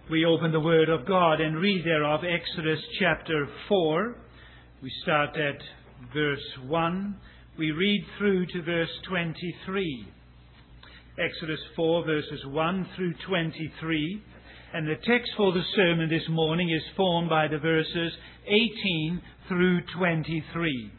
We open the Word of God and read thereof Exodus chapter 4. We start at verse 1. We read through to verse 23. Exodus 4 verses 1 through 23. And the text for the sermon this morning is formed by the verses 18 through 23.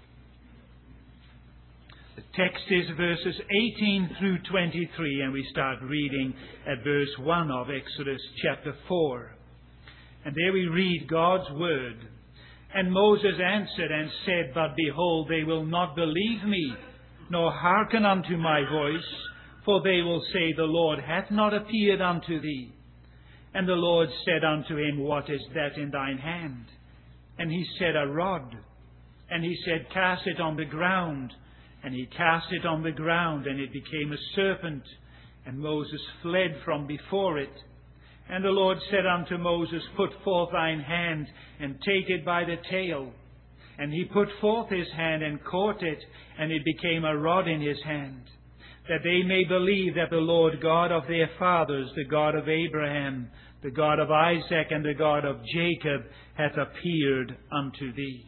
The text is verses 18 through 23, and we start reading at verse 1 of Exodus chapter 4. And there we read God's word. And Moses answered and said, But behold, they will not believe me, nor hearken unto my voice, for they will say, The Lord hath not appeared unto thee. And the Lord said unto him, What is that in thine hand? And he said, A rod. And he said, Cast it on the ground. And he cast it on the ground, and it became a serpent. And Moses fled from before it. And the Lord said unto Moses, Put forth thine hand, and take it by the tail. And he put forth his hand, and caught it, and it became a rod in his hand, that they may believe that the Lord God of their fathers, the God of Abraham, the God of Isaac, and the God of Jacob, hath appeared unto thee.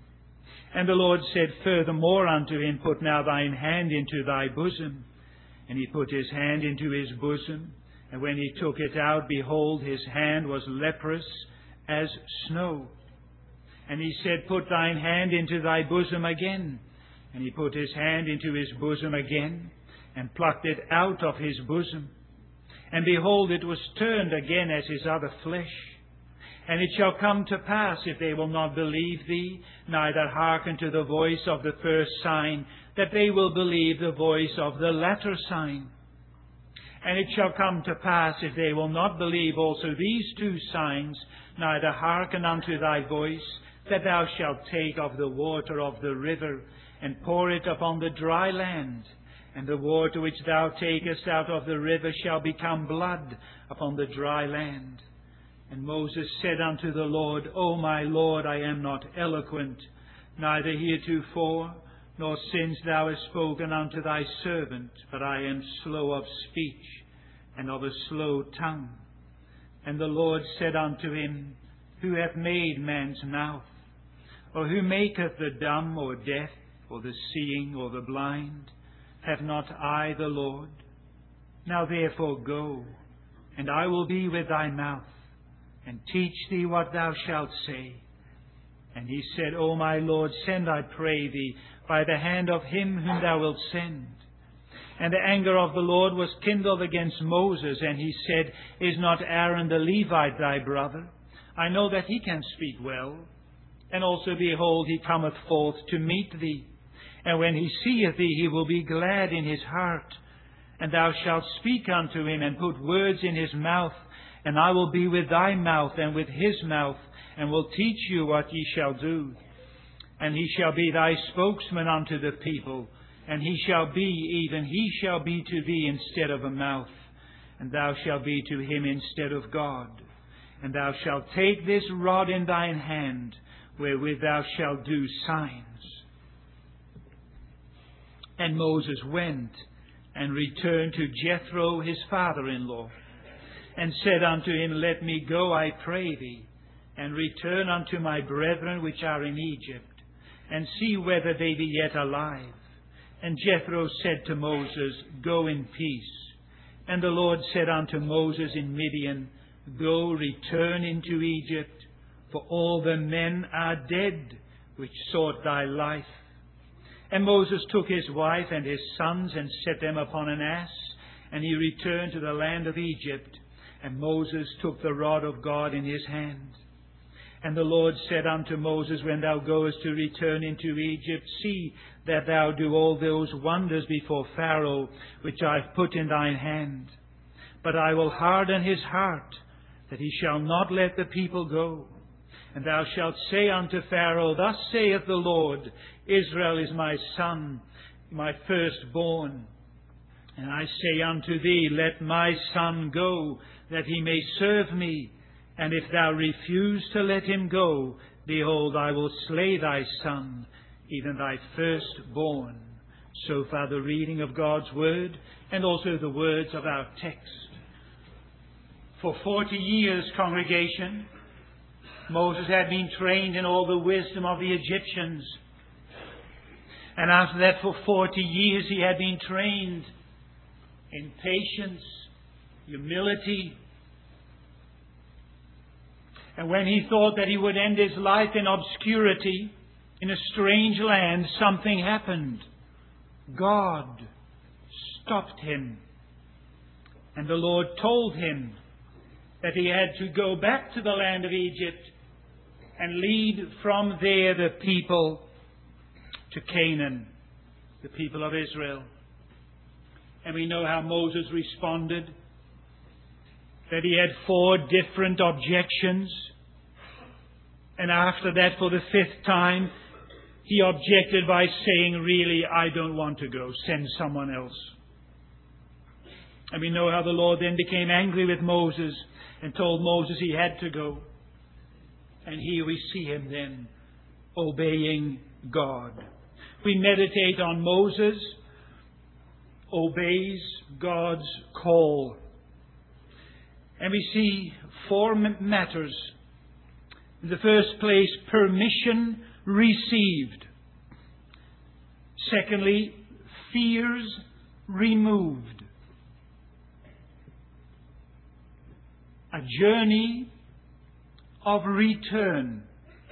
And the Lord said furthermore unto him, Put now thine hand into thy bosom. And he put his hand into his bosom. And when he took it out, behold, his hand was leprous as snow. And he said, Put thine hand into thy bosom again. And he put his hand into his bosom again, and plucked it out of his bosom. And behold, it was turned again as his other flesh. And it shall come to pass, if they will not believe thee, neither hearken to the voice of the first sign, that they will believe the voice of the latter sign. And it shall come to pass, if they will not believe also these two signs, neither hearken unto thy voice, that thou shalt take of the water of the river, and pour it upon the dry land. And the water which thou takest out of the river shall become blood upon the dry land. And Moses said unto the Lord, O my Lord, I am not eloquent, neither heretofore, nor since thou hast spoken unto thy servant, but I am slow of speech, and of a slow tongue. And the Lord said unto him, Who hath made man's mouth? Or who maketh the dumb, or deaf, or the seeing, or the blind? Have not I the Lord? Now therefore go, and I will be with thy mouth, and teach thee what thou shalt say. And he said, O my Lord, send, I pray thee, by the hand of him whom thou wilt send. And the anger of the Lord was kindled against Moses, and he said, Is not Aaron the Levite thy brother? I know that he can speak well. And also, behold, he cometh forth to meet thee. And when he seeth thee, he will be glad in his heart. And thou shalt speak unto him, and put words in his mouth. And I will be with thy mouth and with his mouth, and will teach you what ye shall do. And he shall be thy spokesman unto the people, and he shall be to thee instead of a mouth, and thou shalt be to him instead of God. And thou shalt take this rod in thine hand, wherewith thou shalt do signs. And Moses went and returned to Jethro his father-in-law, and said unto him, Let me go, I pray thee, and return unto my brethren which are in Egypt, and see whether they be yet alive. And Jethro said to Moses, Go in peace. And the Lord said unto Moses in Midian, Go, return into Egypt, for all the men are dead which sought thy life. And Moses took his wife and his sons, and set them upon an ass, and he returned to the land of Egypt. And Moses took the rod of God in his hand. And the Lord said unto Moses, When thou goest to return into Egypt, see that thou do all those wonders before Pharaoh, which I have put in thine hand. But I will harden his heart, that he shall not let the people go. And thou shalt say unto Pharaoh, Thus saith the Lord, Israel is my son, my firstborn. And I say unto thee, Let my son go, that he may serve me. And if thou refuse to let him go, behold, I will slay thy son, even thy firstborn. So far the reading of God's word, and also the words of our text. For 40 years, congregation, Moses had been trained in all the wisdom of the Egyptians. And after that, for 40 years, he had been trained in patience, humility. And when he thought that he would end his life in obscurity, in a strange land, something happened. God stopped him. And the Lord told him that he had to go back to the land of Egypt and lead from there the people to Canaan, the people of Israel. And we know how Moses responded, that he had 4 different objections. And after that, for the 5th time, he objected by saying, really, I don't want to go. Send someone else. And we know how the Lord then became angry with Moses and told Moses he had to go. And here we see him then obeying God. We meditate on Moses obeys God's call. And we see 4 matters. In the first place, permission received. Secondly, fears removed. A journey of return.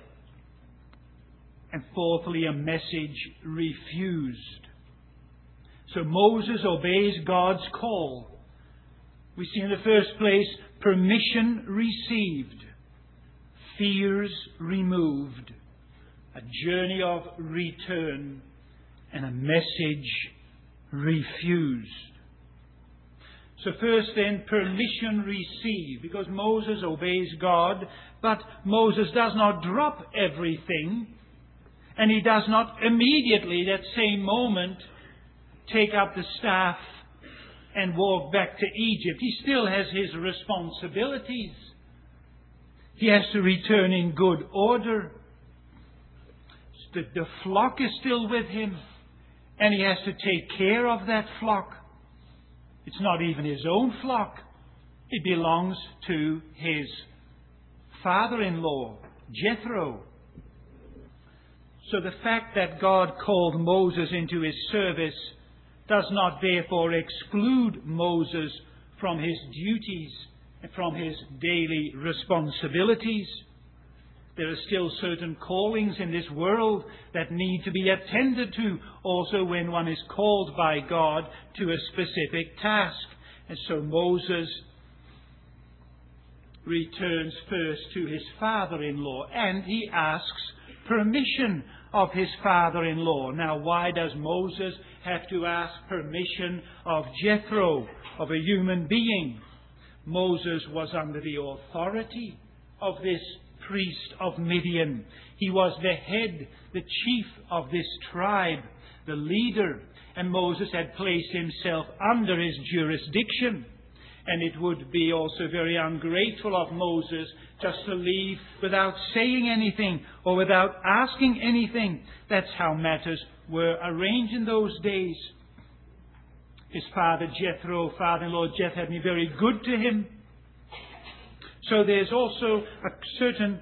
And fourthly, a message refused. So Moses obeys God's call. We see in the first place, permission received, fears removed, a journey of return, and a message refused. So first then, permission received, because Moses obeys God, but Moses does not drop everything, and he does not immediately, that same moment, take up the staff and walk back to Egypt. He still has his responsibilities. He has to return in good order. The flock is still with him, and he has to take care of that flock. It's not even his own flock. It belongs to his father-in-law, Jethro. So the fact that God called Moses into his service does not therefore exclude Moses from his duties and from his daily responsibilities. There are still certain callings in this world that need to be attended to also when one is called by God to a specific task. And so Moses returns first to his father-in-law, and he asks permission of his father-in-law. Now, why does Moses have to ask permission of Jethro, of a human being? Moses was under the authority of this priest of Midian. He was the head, the chief of this tribe, the leader, and Moses had placed himself under his jurisdiction. And it would be also very ungrateful of Moses just to leave without saying anything or without asking anything. That's how matters were arranged in those days. His father Jethro, father-in-law Jethro, had been very good to him. So there's also a certain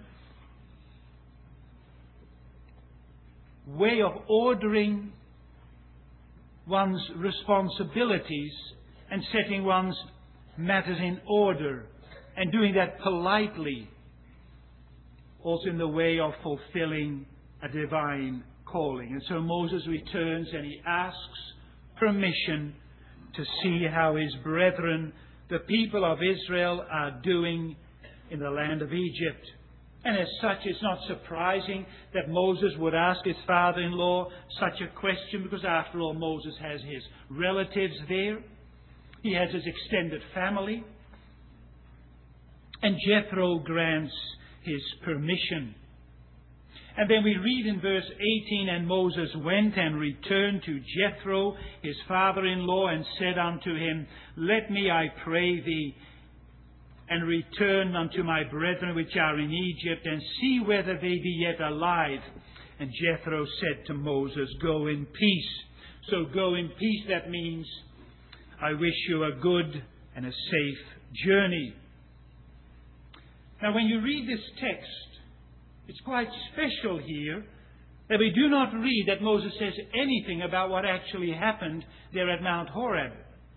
way of ordering one's responsibilities and setting one's matters in order, and doing that politely, also in the way of fulfilling a divine calling. And so Moses returns and he asks permission to see how his brethren, the people of Israel, are doing in the land of Egypt. And as such, it's not surprising that Moses would ask his father-in-law such a question, because after all, Moses has his relatives there. He has his extended family. And Jethro grants his permission. And then we read in verse 18, and Moses went and returned to Jethro, his father-in-law, and said unto him, Let me, I pray thee, and return unto my brethren which are in Egypt, and see whether they be yet alive. And Jethro said to Moses, Go in peace. So go in peace, that means I wish you a good and a safe journey. Now, when you read this text, it's quite special here that we do not read that Moses says anything about what actually happened there at Mount Horeb.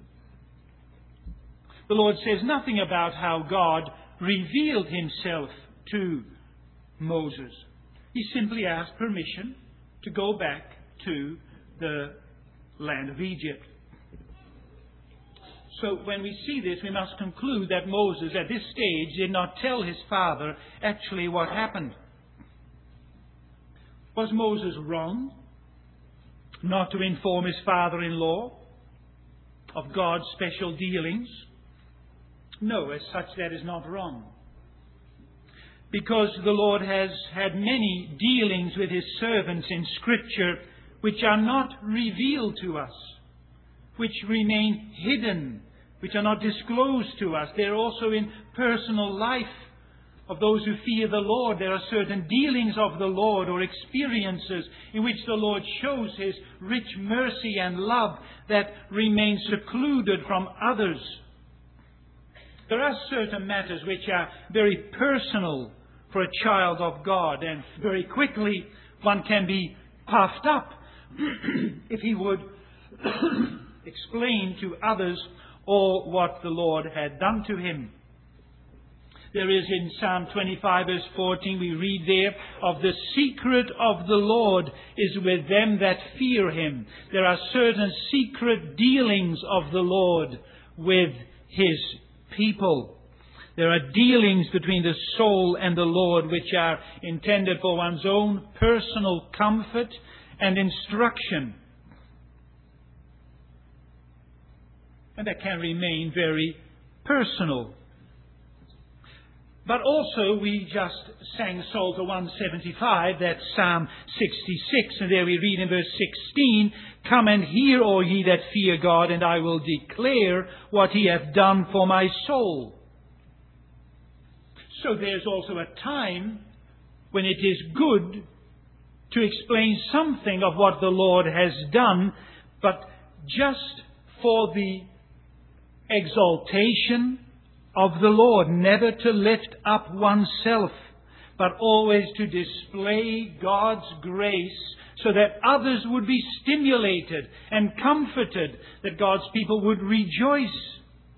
The Lord says nothing about how God revealed himself to Moses. He simply asked permission to go back to the land of Egypt. So when we see this, we must conclude that Moses at this stage did not tell his father actually what happened. Was Moses wrong not to inform his father-in-law of God's special dealings? No, as such that is not wrong. Because the Lord has had many dealings with his servants in Scripture which are not revealed to us, which remain hidden, which are not disclosed to us. They're also in personal life of those who fear the Lord. There are certain dealings of the Lord or experiences in which the Lord shows his rich mercy and love that remain secluded from others. There are certain matters which are very personal for a child of God, and very quickly one can be puffed up if he would explain to others all what the Lord had done to him. There is in Psalm 25 verse 14, we read there, of the secret of the Lord is with them that fear him. There are certain secret dealings of the Lord with his people. There are dealings between the soul and the Lord which are intended for one's own personal comfort and instruction. And that can remain very personal. But also, we just sang Psalter 175, that's Psalm 66, and there we read in verse 16, "Come and hear, all ye that fear God, and I will declare what he hath done for my soul." So there's also a time when it is good to explain something of what the Lord has done, but just for the exaltation of the Lord, never to lift up oneself, but always to display God's grace so that others would be stimulated and comforted, that God's people would rejoice.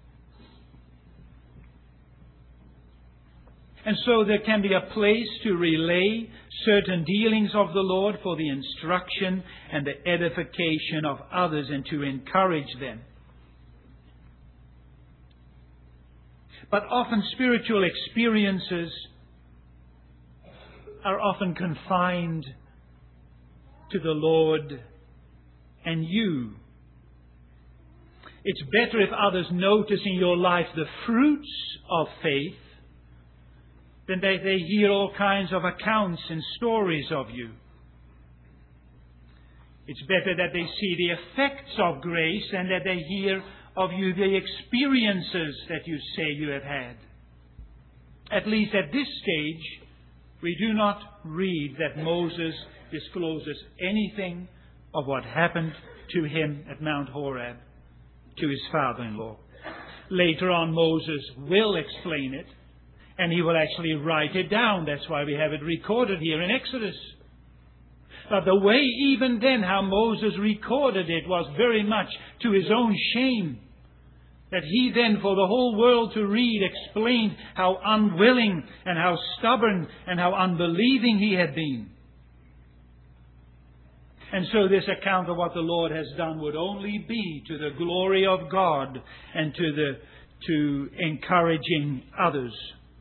And so there can be a place to relay certain dealings of the Lord for the instruction and the edification of others and to encourage them. But often spiritual experiences are often confined to the Lord and you. It's better if others notice in your life the fruits of faith than that they hear all kinds of accounts and stories of you. It's better that they see the effects of grace than that they hear of you the experiences that you say you have had. At least at this stage, we do not read that Moses discloses anything of what happened to him at Mount Horeb to his father-in-law. Later on, Moses will explain it, and he will actually write it down. That's why we have it recorded here in Exodus. But the way even then how Moses recorded it was very much to his own shame. That he then, for the whole world to read, explained how unwilling and how stubborn and how unbelieving he had been. And so this account of what the Lord has done would only be to the glory of God and to encouraging others.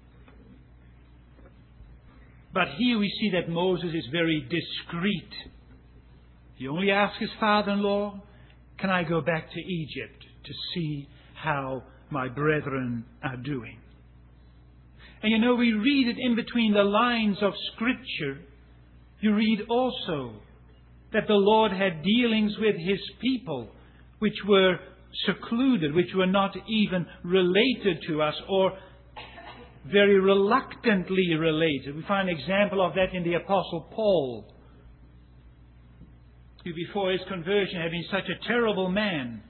But here we see that Moses is very discreet. He only asks his father-in-law, "Can I go back to Egypt to see how my brethren are doing?" And you know, we read it in between the lines of Scripture. You read also that the Lord had dealings with his people which were secluded, which were not even related to us, or very reluctantly related. We find an example of that in the Apostle Paul, who before his conversion had been such a terrible man,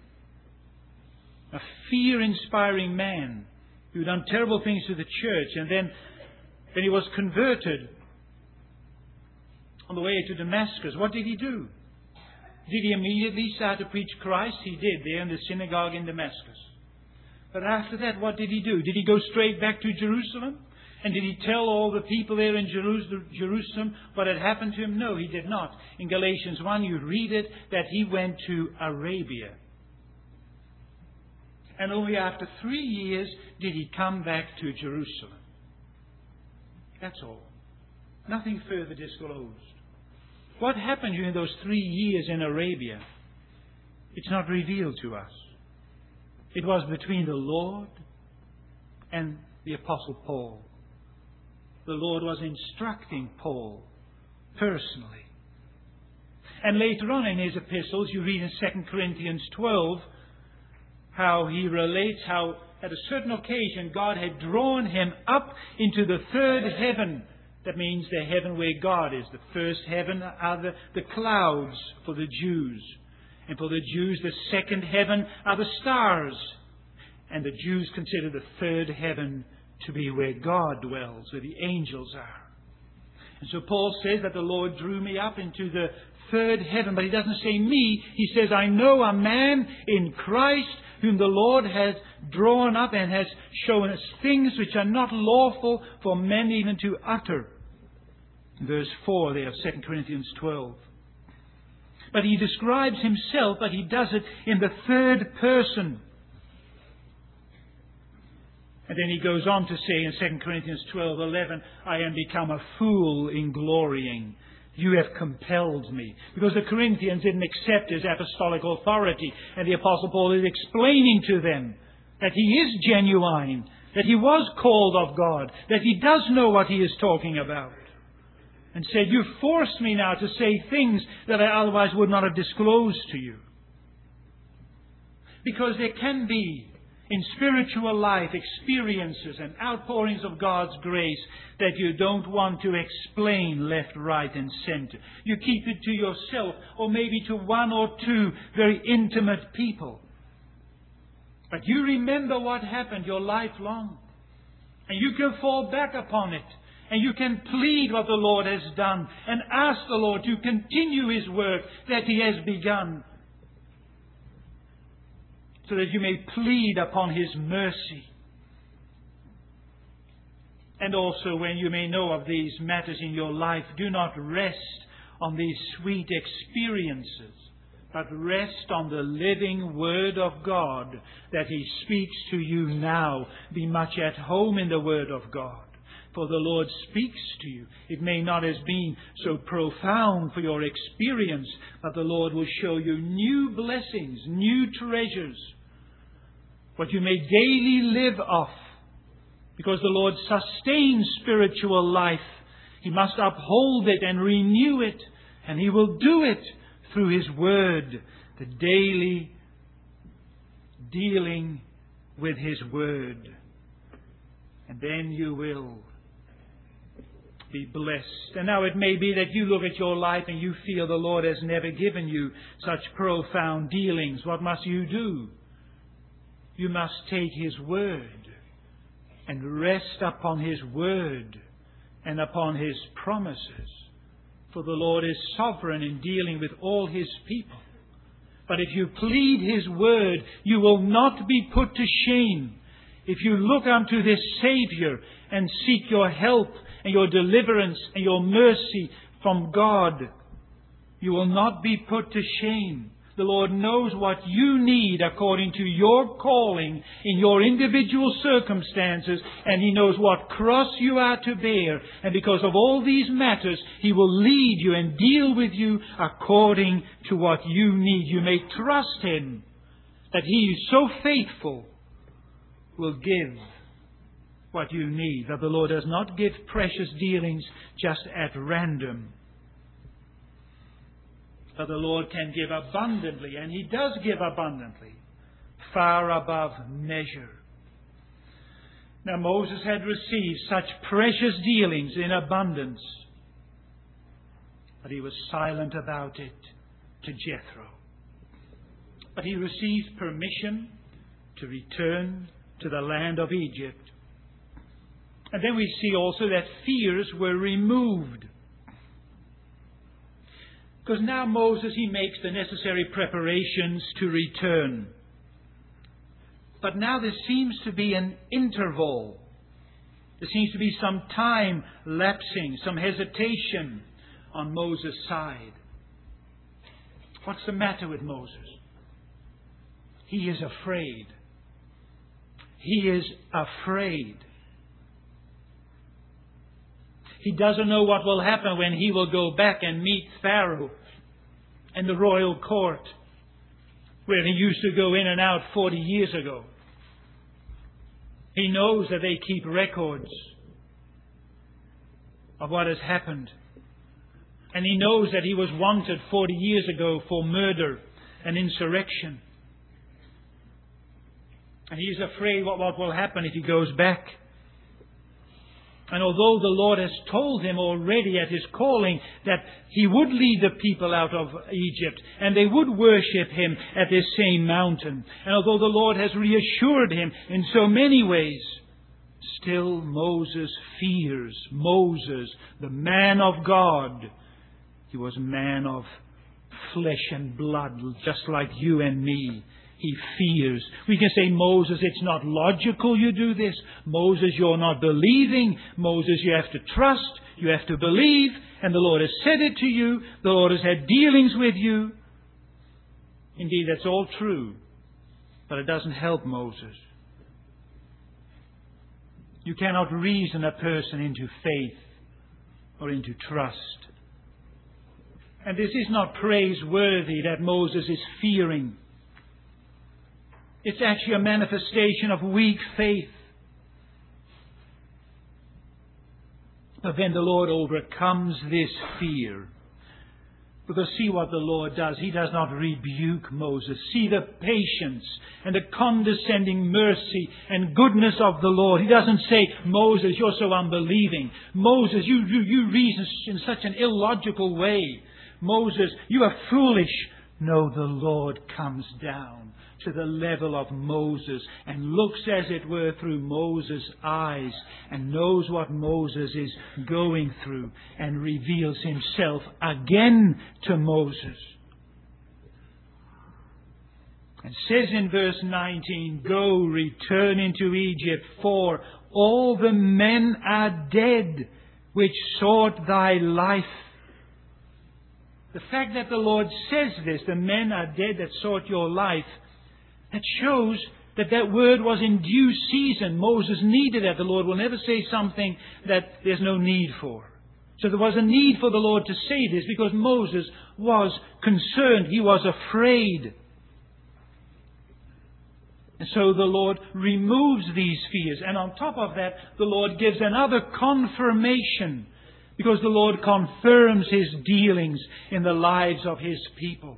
a fear-inspiring man, who had done terrible things to the church, and then When he was converted on the way to Damascus, what did he do? Did he immediately start to preach Christ? He did, there in the synagogue in Damascus. But after that, what did he do? Did he go straight back to Jerusalem? And did he tell all the people there in Jerusalem what had happened to him? No, he did not. In Galatians 1, you read it, that he went to Arabia. And only after 3 years did he come back to Jerusalem. That's all. Nothing further disclosed. What happened during those 3 years in Arabia? It's not revealed to us. It was between the Lord and the Apostle Paul. The Lord was instructing Paul personally. And later on in his epistles, you read in 2 Corinthians 12, how he relates how at a certain occasion God had drawn him up into the third heaven. That means the heaven where God is. The first heaven are the clouds for the Jews. And for the Jews, the second heaven are the stars. And the Jews consider the third heaven to be where God dwells, where the angels are. And so Paul says that the Lord drew me up into the third heaven. But he doesn't say me. He says, I know a man in Christ whom the Lord has drawn up and has shown us things which are not lawful for men even to utter. Verse 4 there of 2 Corinthians 12. But he describes himself, but he does it in the third person. And then he goes on to say in 2 Corinthians 12:11, I am become a fool in glorying. You have compelled me. Because the Corinthians didn't accept his apostolic authority. And the Apostle Paul is explaining to them that he is genuine, that he was called of God, that he does know what he is talking about. And said, you forced me now to say things that I otherwise would not have disclosed to you. Because there can be in spiritual life experiences and outpourings of God's grace that you don't want to explain left, right and center. You keep it to yourself or maybe to one or two very intimate people. But you remember what happened your life long. And you can fall back upon it. And you can plead what the Lord has done and ask the Lord to continue His work that He has begun, so that you may plead upon His mercy. And also, when you may know of these matters in your life, do not rest on these sweet experiences, but rest on the living Word of God that He speaks to you now. Be much at home in the Word of God. For the Lord speaks to you. It may not have been so profound for your experience, but the Lord will show you new blessings, new treasures, what you may daily live off. Because the Lord sustains spiritual life. He must uphold it and renew it. And He will do it through His Word. The daily dealing with His Word. And then you will be blessed. And now it may be that you look at your life and you feel the Lord has never given you such profound dealings. What must you do? You must take His Word and rest upon His Word and upon His promises. For the Lord is sovereign in dealing with all His people. But if you plead His Word, you will not be put to shame. If you look unto this Savior and seek your help and your deliverance and your mercy from God, you will not be put to shame. The Lord knows what you need according to your calling in your individual circumstances, and He knows what cross you are to bear. And because of all these matters, He will lead you and deal with you according to what you need. You may trust Him that He is so faithful will give what you need. That the Lord does not give precious dealings just at random. But the Lord can give abundantly, and He does give abundantly, far above measure. Now Moses had received such precious dealings in abundance, but he was silent about it to Jethro. But he received permission to return to the land of Egypt. And then we see also that fears were removed. Because now Moses, he makes the necessary preparations to return. But now there seems to be an interval. There seems to be some time lapsing, some hesitation on Moses' side. What's the matter with Moses? He is afraid. He is afraid. He doesn't know what will happen when he will go back and meet Pharaoh in the royal court, where he used to go in and out 40 years ago. He knows that they keep records of what has happened. And he knows that he was wanted 40 years ago for murder and insurrection. And he is afraid what will happen if he goes back. And although the Lord has told him already at his calling that he would lead the people out of Egypt and they would worship him at this same mountain, and although the Lord has reassured him in so many ways, still Moses fears. Moses, the man of God, he was a man of flesh and blood, just like you and me. He fears. We can say, Moses, it's not logical you do this. Moses, you're not believing. Moses, you have to trust. You have to believe. And the Lord has said it to you. The Lord has had dealings with you. Indeed, that's all true. But it doesn't help Moses. You cannot reason a person into faith or into trust. And this is not praiseworthy that Moses is fearing. It's actually a manifestation of weak faith. But then the Lord overcomes this fear. Because see what the Lord does. He does not rebuke Moses. See the patience and the condescending mercy and goodness of the Lord. He doesn't say, Moses, you're so unbelieving. Moses, you reason in such an illogical way. Moses, you are foolish. No, the Lord comes down to the level of Moses and looks, as it were, through Moses' eyes and knows what Moses is going through and reveals himself again to Moses. And says in verse 19, Go, return into Egypt, for all the men are dead which sought thy life. The fact that the Lord says this, the men are dead that sought your life, that shows that that word was in due season. Moses needed that. The Lord will never say something that there's no need for. So there was a need for the Lord to say this because Moses was concerned. He was afraid. And so the Lord removes these fears. And on top of that, the Lord gives another confirmation, because the Lord confirms His dealings in the lives of His people.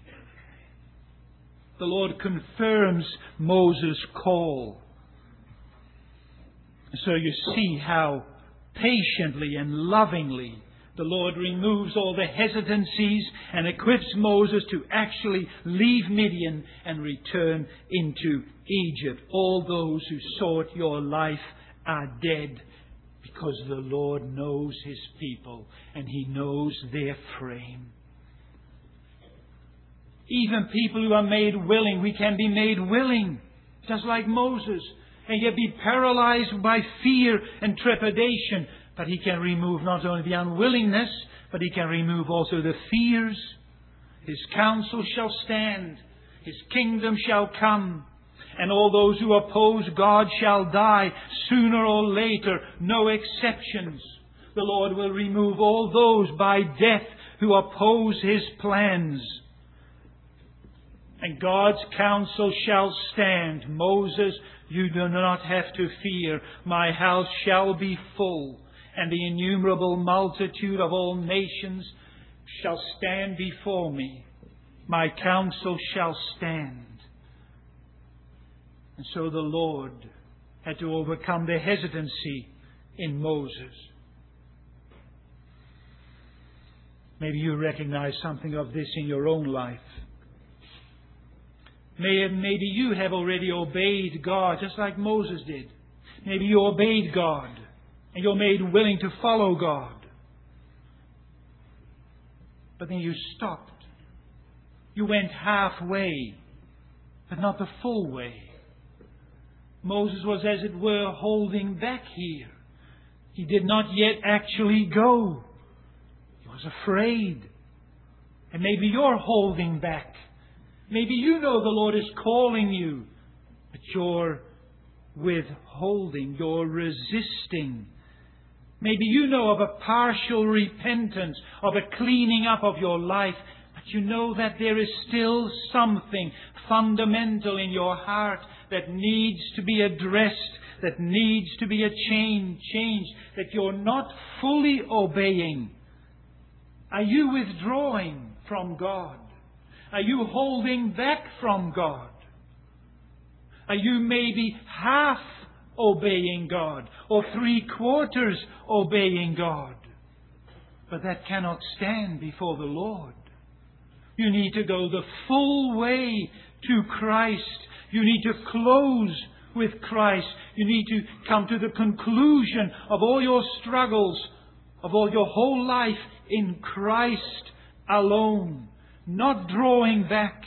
The Lord confirms Moses' call. So you see how patiently and lovingly the Lord removes all the hesitancies and equips Moses to actually leave Midian and return into Egypt. All those who sought your life are dead, because the Lord knows His people and He knows their frame. Even people who are made willing, we can be made willing, just like Moses, and yet be paralyzed by fear and trepidation. But He can remove not only the unwillingness, but He can remove also the fears. His counsel shall stand, His kingdom shall come, and all those who oppose God shall die, sooner or later, no exceptions. The Lord will remove all those by death who oppose His plans. And God's counsel shall stand. Moses, you do not have to fear. My house shall be full, and the innumerable multitude of all nations shall stand before me. My counsel shall stand. And so the Lord had to overcome the hesitancy in Moses. Maybe you recognize something of this in your own life. Maybe you have already obeyed God, just like Moses did. Maybe you obeyed God. And you're made willing to follow God. But then you stopped. You went halfway, but not the full way. Moses was, as it were, holding back here. He did not yet actually go. He was afraid. And maybe you're holding back. Maybe you know the Lord is calling you, but you're withholding, you're resisting. Maybe you know of a partial repentance, of a cleaning up of your life, but you know that there is still something fundamental in your heart that needs to be addressed, that needs to be changed, that you're not fully obeying. Are you withdrawing from God? Are you holding back from God? Are you maybe half obeying God or 3/4 obeying God? But that cannot stand before the Lord. You need to go the full way to Christ. You need to close with Christ. You need to come to the conclusion of all your struggles, of all your whole life in Christ alone. Not drawing back.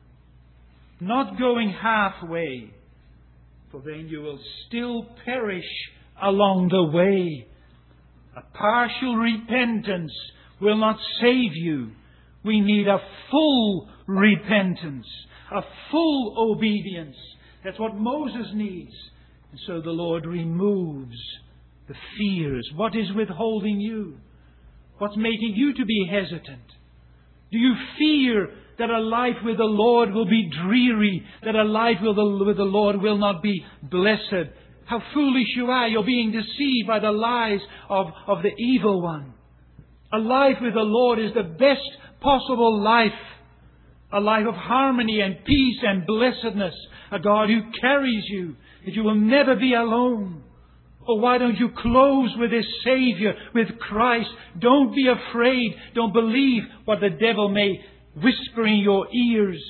Not going halfway. For then you will still perish along the way. A partial repentance will not save you. We need a full repentance. A full obedience. That's what Moses needs. And so the Lord removes the fears. What is withholding you? What's making you to be hesitant? Do you fear that a life with the Lord will be dreary? That a life with the Lord will not be blessed? How foolish you are. You're being deceived by the lies of the evil one. A life with the Lord is the best possible life. A life of harmony and peace and blessedness. A God who carries you. That you will never be alone. Oh, why don't you close with this Savior, with Christ? Don't be afraid. Don't believe what the devil may whisper in your ears.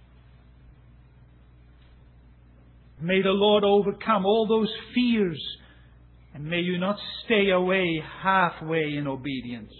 May the Lord overcome all those fears. And may you not stay away halfway in obedience.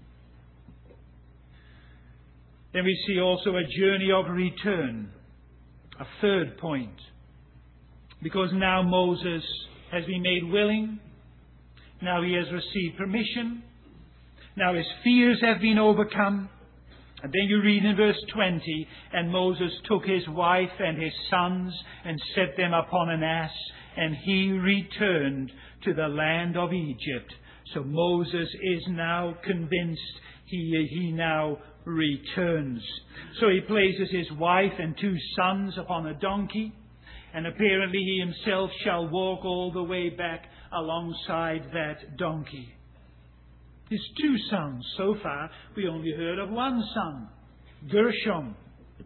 Then we see also a journey of return. A third point. Because now Moses has been made willing. Now he has received permission. Now his fears have been overcome. And then you read in verse 20, and Moses took his wife and his sons and set them upon an ass, and he returned to the land of Egypt. So Moses is now convinced. He now returns. So he places his wife and 2 sons upon a donkey. And apparently he himself shall walk all the way back alongside that donkey. His 2 sons. So far, we only heard of 1 son, Gershom.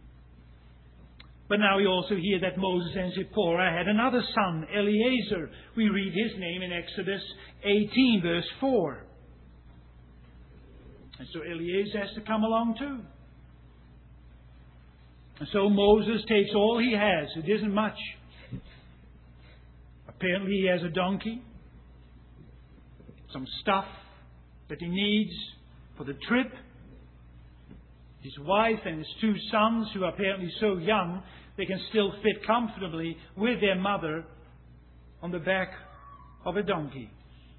But now we also hear that Moses and Zipporah had another son, Eleazar. We read his name in Exodus 18, verse 4. And so Eleazar has to come along too. And so Moses takes all he has. It isn't much. Apparently he has a donkey, some stuff that he needs for the trip, his wife and his 2 sons, who are apparently so young they can still fit comfortably with their mother on the back of a donkey.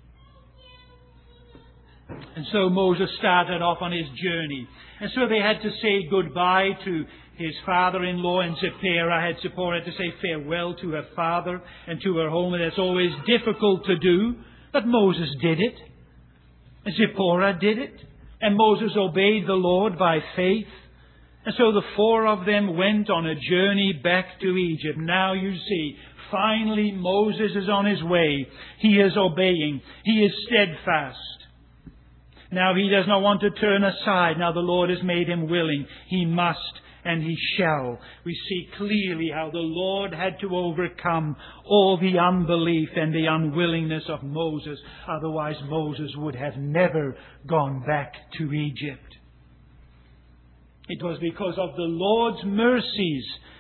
And so Moses started off on his journey. And so they had to say goodbye to his father-in-law, and Zipporah had to say farewell to her father and to her home. And that's always difficult to do. But Moses did it. And Zipporah did it. And Moses obeyed the Lord by faith. And so the 4 of them went on a journey back to Egypt. Now you see, finally Moses is on his way. He is obeying. He is steadfast. Now he does not want to turn aside. Now the Lord has made him willing. He must and he shall. We see clearly how the Lord had to overcome all the unbelief and the unwillingness of Moses. Otherwise Moses would have never gone back to Egypt. It was because of the Lord's mercies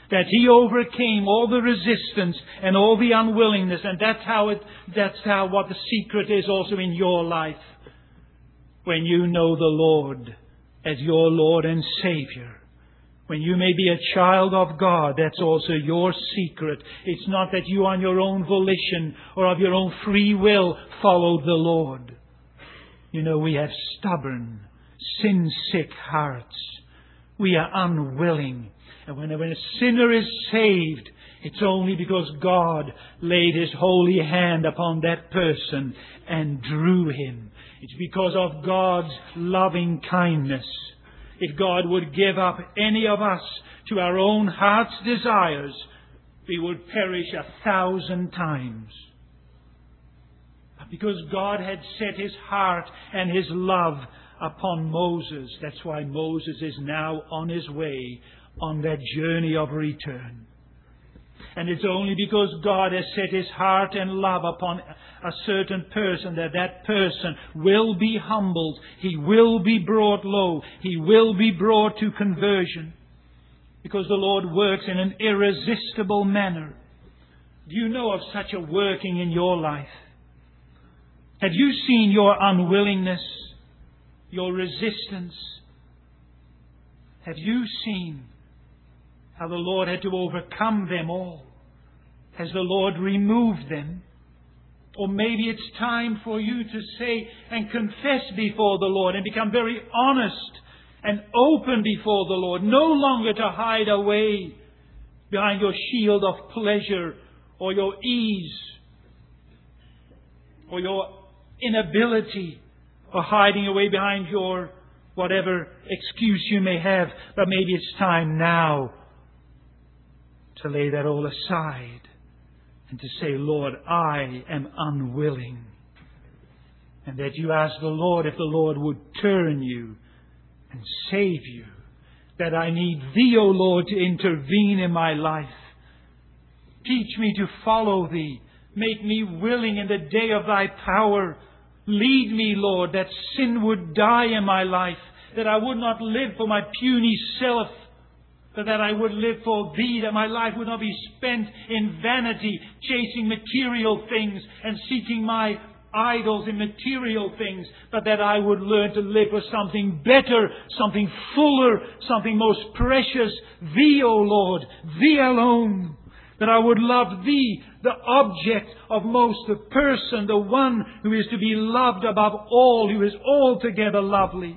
That He overcame all the resistance and all the unwillingness. And that's how what the secret is also in your life. When you know the Lord as your Lord and Savior. When you may be a child of God, that's also your secret. It's not that you on your own volition or of your own free will followed the Lord. You know, we have stubborn, sin-sick hearts. We are unwilling. And when a sinner is saved, it's only because God laid His holy hand upon that person and drew him. It's because of God's loving kindness. If God would give up any of us to our own heart's desires, we would perish 1,000 times. But because God had set His heart and His love upon Moses, that's why Moses is now on his way on that journey of return. And it's only because God has set His heart and love upon a certain person that that person will be humbled. He will be brought low. He will be brought to conversion. Because the Lord works in an irresistible manner. Do you know of such a working in your life? Have you seen your unwillingness, your resistance? Have you seen how the Lord had to overcome them all? Has the Lord removed them? Or maybe it's time for you to say and confess before the Lord and become very honest and open before the Lord. No longer to hide away behind your shield of pleasure or your ease or your inability, or hiding away behind your whatever excuse you may have. But maybe it's time now to lay that all aside and to say, Lord, I am unwilling. And that you ask the Lord if the Lord would turn you and save you. That I need Thee, O Lord, to intervene in my life. Teach me to follow Thee. Make me willing in the day of Thy power. Lead me, Lord, that sin would die in my life. That I would not live for my puny self, but that I would live for Thee, that my life would not be spent in vanity, chasing material things and seeking my idols in material things, but that I would learn to live for something better, something fuller, something most precious, Thee, O Lord, Thee alone. That I would love Thee, the object of most, the person, the one who is to be loved above all, who is altogether lovely.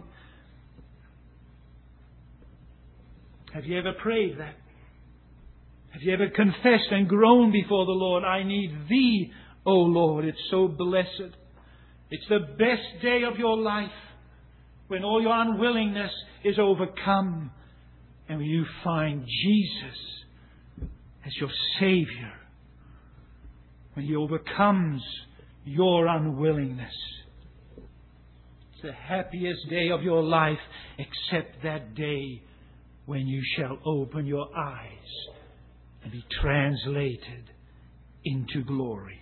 Have you ever prayed that? Have you ever confessed and groaned before the Lord? I need Thee, O Lord. It's so blessed. It's the best day of your life when all your unwillingness is overcome and when you find Jesus as your Savior. When He overcomes your unwillingness. It's the happiest day of your life, except that day when you shall open your eyes and be translated into glory.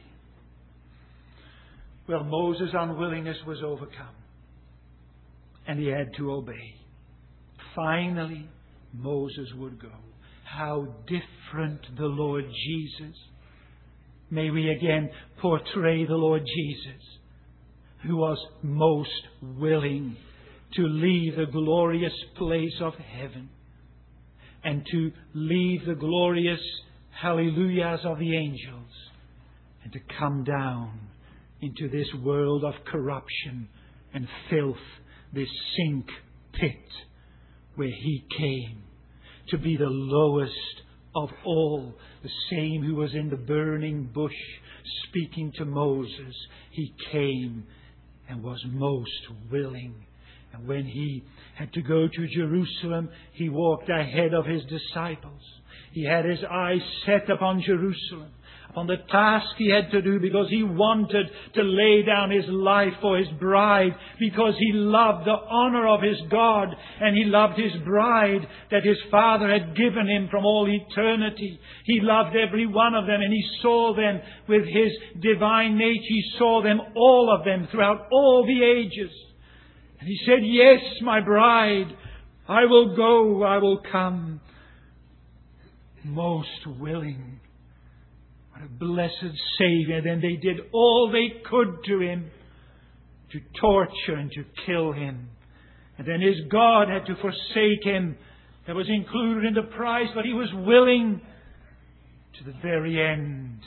Well, Moses' unwillingness was overcome, and he had to obey. Finally, Moses would go. How different the Lord Jesus. May we again portray the Lord Jesus, who was most willing to leave the glorious place of heaven and to leave the glorious hallelujahs of the angels and to come down into this world of corruption and filth, this sink pit where He came to be the lowest of all, the same who was in the burning bush speaking to Moses. He came and was most willing. And when He had to go to Jerusalem, He walked ahead of His disciples. He had His eyes set upon Jerusalem, upon the task He had to do, because He wanted to lay down His life for His bride, because He loved the honor of His God, and He loved His bride that His Father had given Him from all eternity. He loved every one of them, and He saw them with His divine nature. He saw them, all of them, throughout all the ages. And He said, yes, my bride, I will go, I will come. most willing. What a blessed Savior. Then they did all they could to Him to torture and to kill Him. And then His God had to forsake Him. That was included in the price, but He was willing to the very end.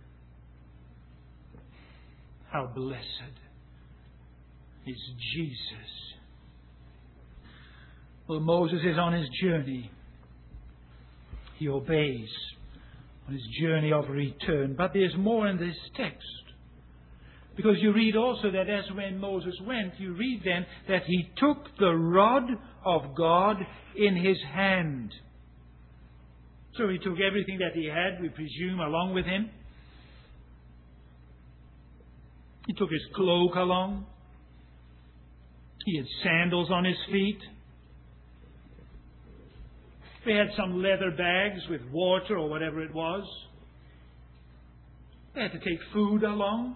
How blessed is Jesus. Well, Moses is on his journey. He obeys on his journey of return. But there's more in this text. Because you read also that as when Moses went, you read then that he took the rod of God in his hand. So he took everything that he had, we presume, along with him. He took his cloak along. He had sandals on his feet. They had some leather bags with water or whatever it was. They had to take food along.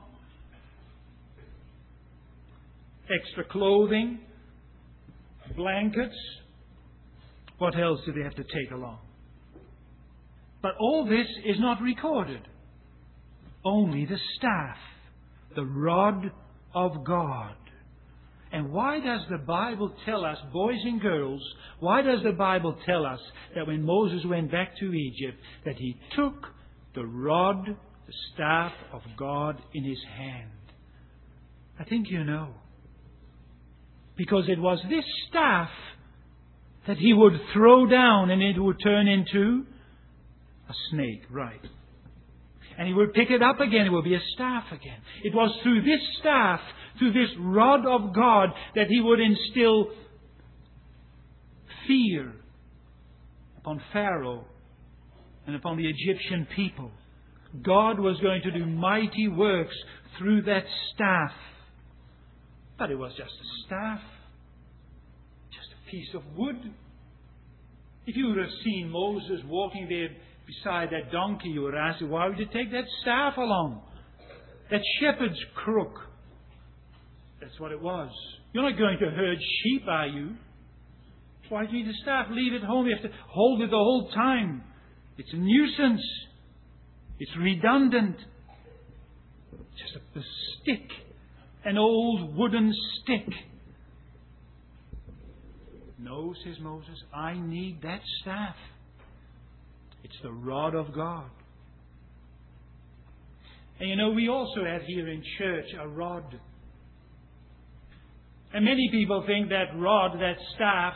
Extra clothing. Blankets. What else did they have to take along? But all this is not recorded. Only the staff. The rod of God. And why does the Bible tell us, boys and girls, why does the Bible tell us that when Moses went back to Egypt, that he took the rod, the staff of God in his hand? I think you know. Because it was this staff that he would throw down and it would turn into a snake, right? And he would pick it up again. It would be a staff again. It was through this staff, through this rod of God, that he would instill fear upon Pharaoh and upon the Egyptian people. God was going to do mighty works through that staff. But it was just a staff. Just a piece of wood. If you would have seen Moses walking there beside that donkey, you would ask, why would you take that staff along? That shepherd's crook. That's what it was. You're not going to herd sheep, are you? Why do you need a staff? Leave it home. You have to hold it the whole time. It's a nuisance. It's redundant. Just a stick. An old wooden stick. No, says Moses, I need that staff. It's the rod of God. And you know, we also have here in church a rod. And many people think that rod, that staff,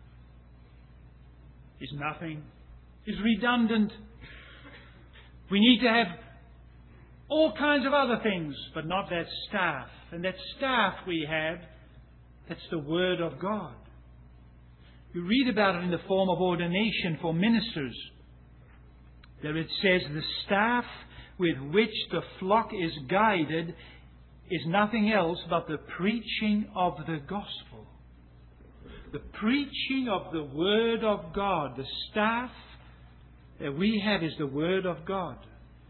is nothing, is redundant. We need to have all kinds of other things, but not that staff. And that staff we have, that's the Word of God. You read about it in the form of ordination for ministers. There it says, the staff with which the flock is guided is nothing else but the preaching of the gospel. The preaching of the Word of God. The staff that we have is the Word of God.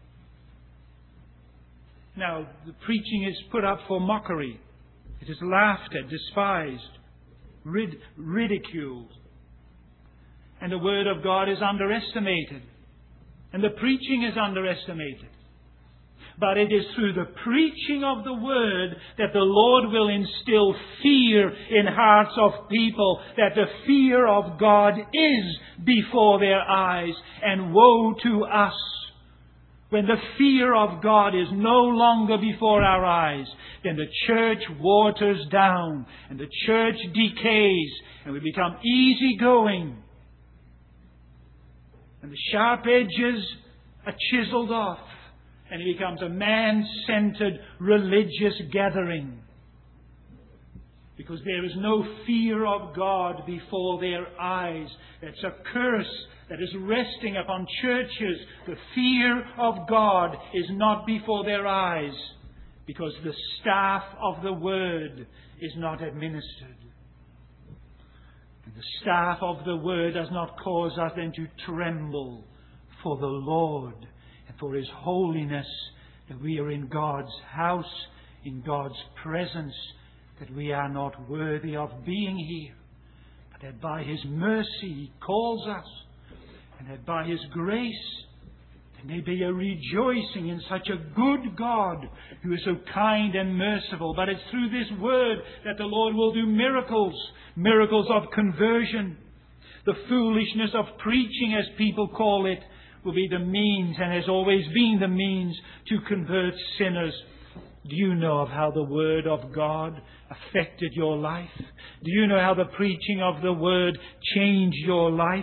Now, the preaching is put up for mockery. It is laughed at, despised, ridiculed. And the Word of God is underestimated. And the preaching is underestimated. But it is through the preaching of the Word that the Lord will instill fear in hearts of people, that the fear of God is before their eyes. And woe to us when the fear of God is no longer before our eyes. Then the church waters down and the church decays and we become easygoing. And the sharp edges are chiseled off. And it becomes a man-centered religious gathering. Because there is no fear of God before their eyes. That's a curse that is resting upon churches. The fear of God is not before their eyes. Because the staff of the Word is not administered. And the staff of the Word does not cause us then to tremble for the Lord and for His holiness, that we are in God's house, in God's presence, that we are not worthy of being here, but that by His mercy He calls us, and that by His grace there may be a rejoicing in such a good God who is so kind and merciful. But it's through this Word that the Lord will do miracles, miracles of conversion. The foolishness of preaching, as people call it, will be the means, and has always been the means, to convert sinners. Do you know of how the Word of God affected your life? Do you know how the preaching of the Word changed your life?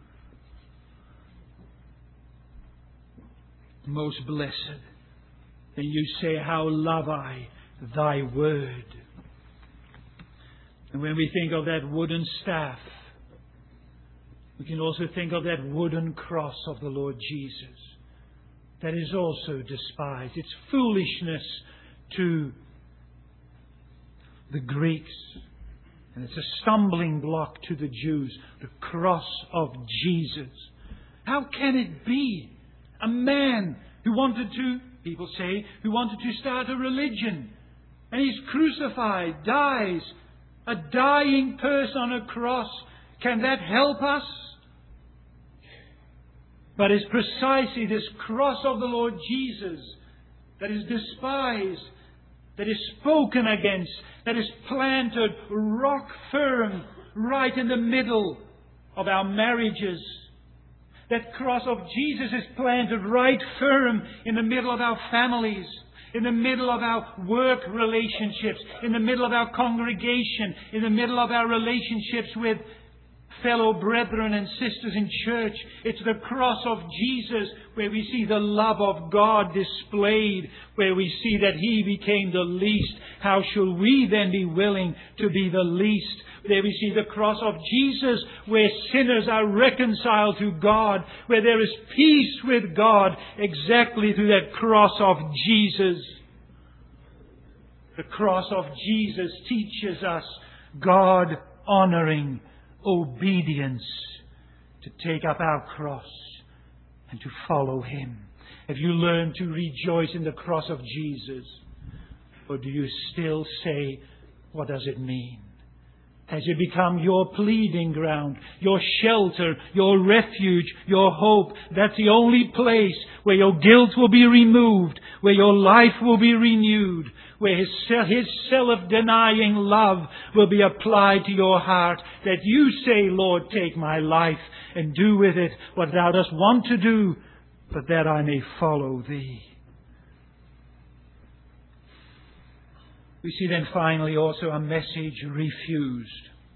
Most blessed. Then you say, how love I thy word. And when we think of that wooden staff, we can also think of that wooden cross of the Lord Jesus. That is also despised. It's foolishness to the Greeks. And it's a stumbling block to the Jews. The cross of Jesus. How can it be? A man who wanted to, people say, who wanted to start a religion. And he's crucified, dies. A dying person on a cross. Can that help us? But it's precisely this cross of the Lord Jesus that is despised, that is spoken against, that is planted rock firm right in the middle of our marriages. That cross of Jesus is planted right firm in the middle of our families, in the middle of our work relationships, in the middle of our congregation, in the middle of our relationships with fellow brethren and sisters in church. It's the cross of Jesus where we see the love of God displayed, where we see that He became the least. How shall we then be willing to be the least? There we see the cross of Jesus where sinners are reconciled to God, where there is peace with God, exactly through that cross of Jesus. The cross of Jesus teaches us God-honoring obedience, to take up our cross and to follow Him. Have you learned to rejoice in the cross of Jesus? Or do you still say, what does it mean? Has it become your pleading ground, your shelter, your refuge, your hope? That's the only place where your guilt will be removed, where your life will be renewed, where His self-denying love will be applied to your heart, that you say, Lord, take my life and do with it what Thou dost want to do, but that I may follow Thee. We see then finally also a message refused.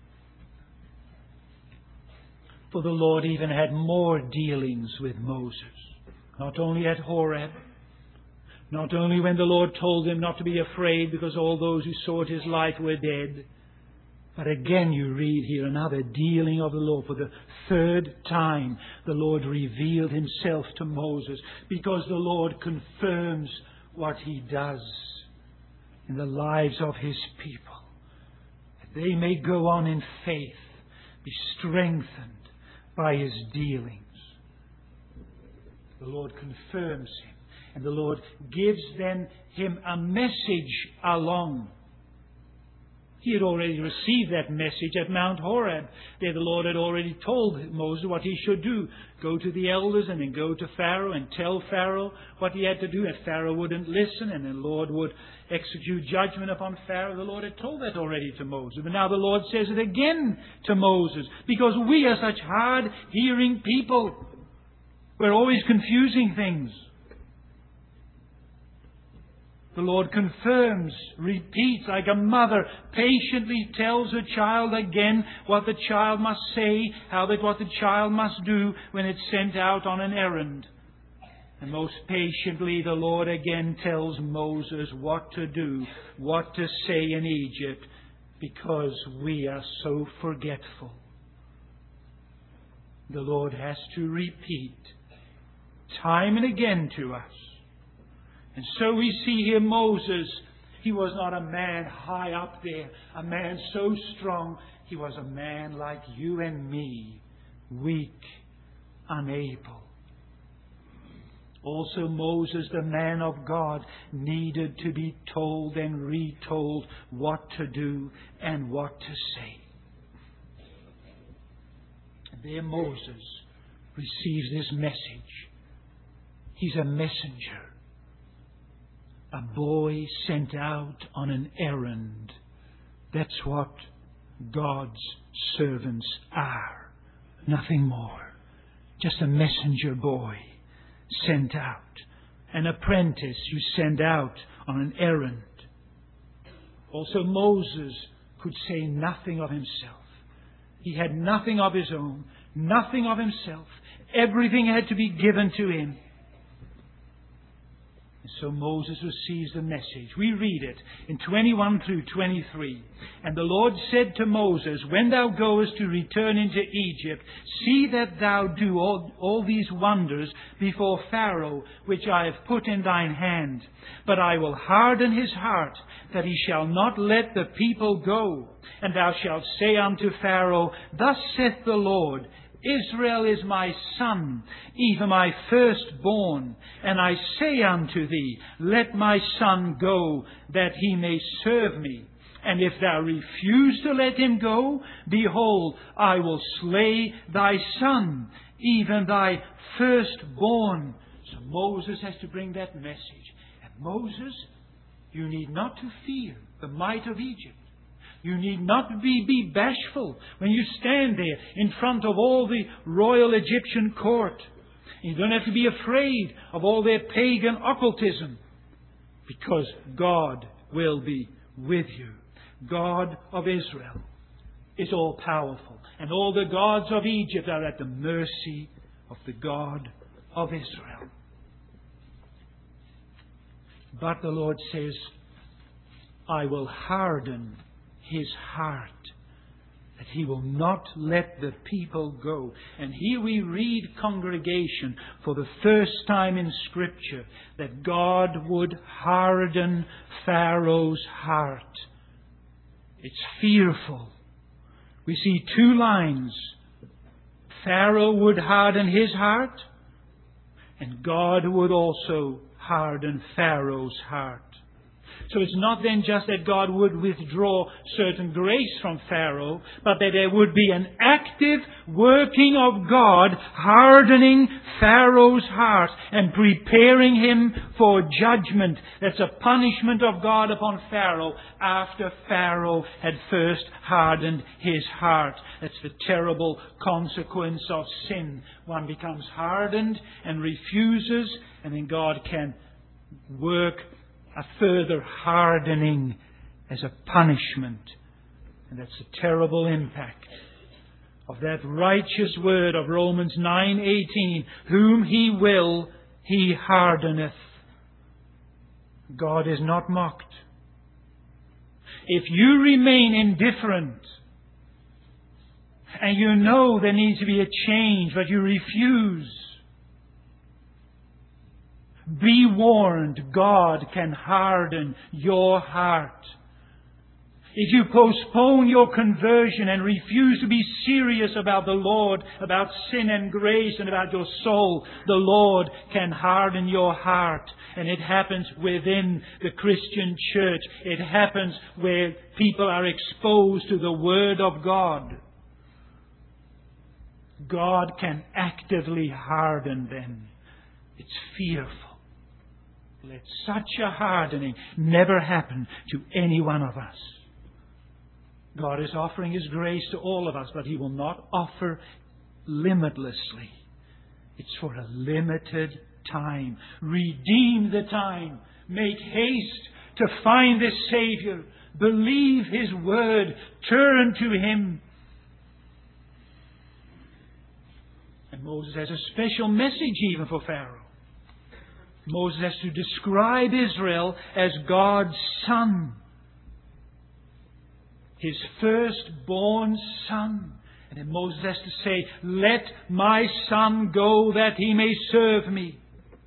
For the Lord even had more dealings with Moses. Not only at Horeb, not only when the Lord told him not to be afraid because all those who sought his life were dead, but again you read here another dealing of the Lord. For the third time the Lord revealed Himself to Moses, because the Lord confirms what He does in the lives of His people, that they may go on in faith, be strengthened by His dealings. The Lord confirms Him, and the Lord gives then him a message along. He had already received that message at Mount Horeb. There the Lord had already told Moses what he should do. Go to the elders and then go to Pharaoh and tell Pharaoh what he had to do. And Pharaoh wouldn't listen, and the Lord would execute judgment upon Pharaoh. The Lord had told that already to Moses. But now the Lord says it again to Moses, because we are such hard-hearing people. We're always confusing things. The Lord confirms, repeats, like a mother patiently tells her child again what the child must say, what the child must do when it's sent out on an errand. And most patiently the Lord again tells Moses what to do, what to say in Egypt, because we are so forgetful. The Lord has to repeat time and again to us. And so we see here Moses, he was not a man high up there, a man so strong. He was a man like you and me, weak, unable. Also Moses, the man of God, needed to be told and retold what to do and what to say. And there Moses receives this message. He's a messenger. A boy sent out on an errand. That's what God's servants are. Nothing more. Just a messenger boy sent out. An apprentice you send out on an errand. Also Moses could say nothing of himself. He had nothing of his own, nothing of himself. Everything had to be given to him. And so Moses receives the message. We read it in 21 through 23. And the Lord said to Moses, when thou goest to return into Egypt, see that thou do all these wonders before Pharaoh, which I have put in thine hand. But I will harden his heart, that he shall not let the people go. And thou shalt say unto Pharaoh, thus saith the Lord, Israel is my son, even my firstborn. And I say unto thee, let my son go, that he may serve me. And if thou refuse to let him go, behold, I will slay thy son, even thy firstborn. So Moses has to bring that message. And Moses, you need not to fear the might of Egypt. You need not be bashful when you stand there in front of all the royal Egyptian court. You don't have to be afraid of all their pagan occultism, because God will be with you. God of Israel is all powerful, and all the gods of Egypt are at the mercy of the God of Israel. But the Lord says, I will harden his heart, that he will not let the people go. And here we read, congregation, for the first time in Scripture, that God would harden Pharaoh's heart. It's fearful. We see two lines. Pharaoh would harden his heart, and God would also harden Pharaoh's heart. So it's not then just that God would withdraw certain grace from Pharaoh, but that there would be an active working of God hardening Pharaoh's heart and preparing him for judgment. That's a punishment of God upon Pharaoh after Pharaoh had first hardened his heart. That's the terrible consequence of sin. One becomes hardened and refuses, and then God can work a further hardening as a punishment. And that's the terrible impact of that righteous word of Romans 9:18. Whom he will, he hardeneth. God is not mocked. If you remain indifferent, and you know there needs to be a change, but you refuse, be warned, God can harden your heart. If you postpone your conversion and refuse to be serious about the Lord, about sin and grace and about your soul, the Lord can harden your heart. And it happens within the Christian church. It happens where people are exposed to the Word of God. God can actively harden them. It's fearful. Let such a hardening never happen to any one of us. God is offering His grace to all of us, but He will not offer limitlessly. It's for a limited time. Redeem the time. Make haste to find this Savior. Believe His Word. Turn to Him. And Moses has a special message even for Pharaoh. Moses has to describe Israel as God's son. His firstborn son. And then Moses has to say, let my son go that he may serve me.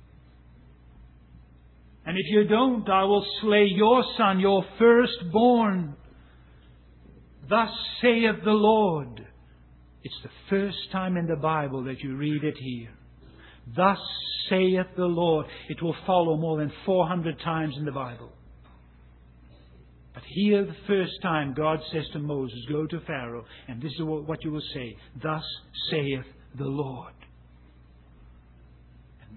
And if you don't, I will slay your son, your firstborn. Thus saith the Lord. It's the first time in the Bible that you read it here. Thus saith the Lord. It will follow more than 400 times in the Bible. But here the first time God says to Moses, go to Pharaoh, and this is what you will say. Thus saith the Lord.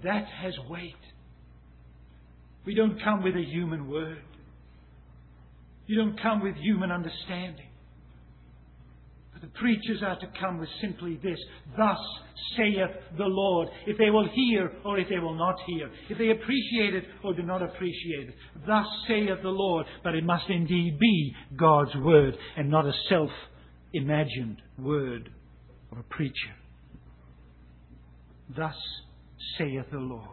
That has weight. We don't come with a human word. You don't come with human understanding. But the preachers are to come with simply this: thus saith the Lord. If they will hear or if they will not hear. If they appreciate it or do not appreciate it. Thus saith the Lord. But it must indeed be God's word and not a self-imagined word of a preacher. Thus saith the Lord.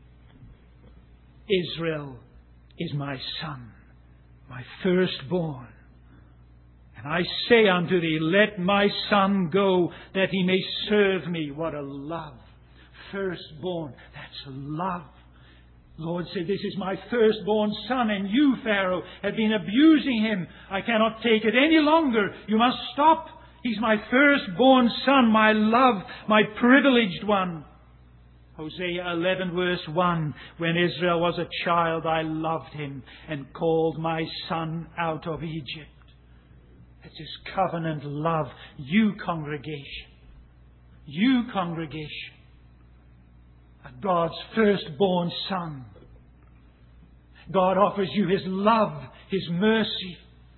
Israel is my son, my firstborn. And I say unto thee, let my son go, that he may serve me. What a love. Firstborn. That's love. Lord said, this is my firstborn son, and you, Pharaoh, have been abusing him. I cannot take it any longer. You must stop. He's my firstborn son, my love, my privileged one. Hosea 11 verse 1, when Israel was a child, I loved him and called my son out of Egypt. It's His covenant love. You congregation, are God's firstborn son. God offers you His love, His mercy.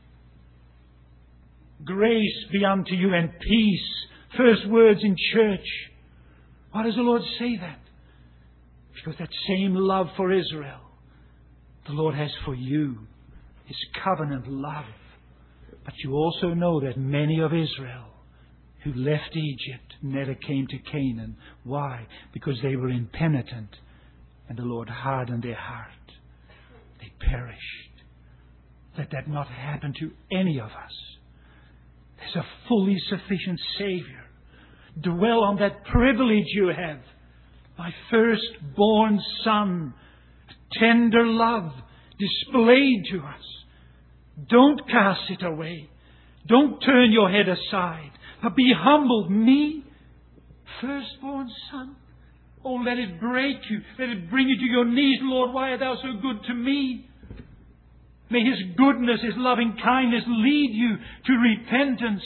Grace be unto you and peace. First words in church. Why does the Lord say that? Because that same love for Israel, the Lord has for you. His covenant love. But you also know that many of Israel who left Egypt never came to Canaan. Why? Because they were impenitent and the Lord hardened their heart. They perished. Let that not happen to any of us. There's a fully sufficient Savior. Dwell on that privilege you have. My firstborn son. Tender love displayed to us. Don't cast it away. Don't turn your head aside. But be humbled. Me, firstborn son. Oh, let it break you. Let it bring you to your knees. Lord, why art thou so good to me? May His goodness, His loving kindness lead you to repentance.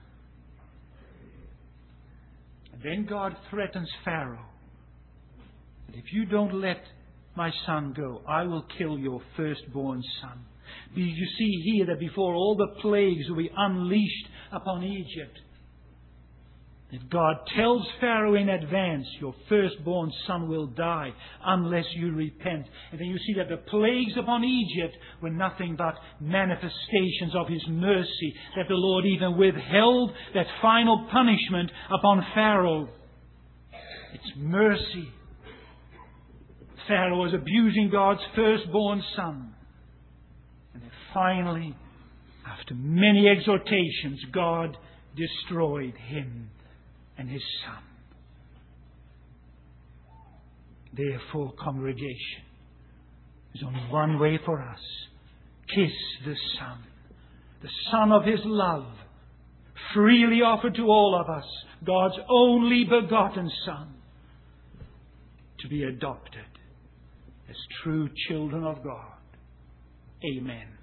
And then God threatens Pharaoh. That if you don't let my son go, I will kill your firstborn son. You see here that before all the plagues will be unleashed upon Egypt, that God tells Pharaoh in advance, your firstborn son will die unless you repent. And then you see that the plagues upon Egypt were nothing but manifestations of His mercy, that the Lord even withheld that final punishment upon Pharaoh. It's mercy. Pharaoh was abusing God's firstborn son. And then finally, after many exhortations, God destroyed him and his son. Therefore, congregation, there's only one way for us. Kiss the Son of His love, freely offered to all of us, God's only begotten Son, to be adopted as true children of God. Amen.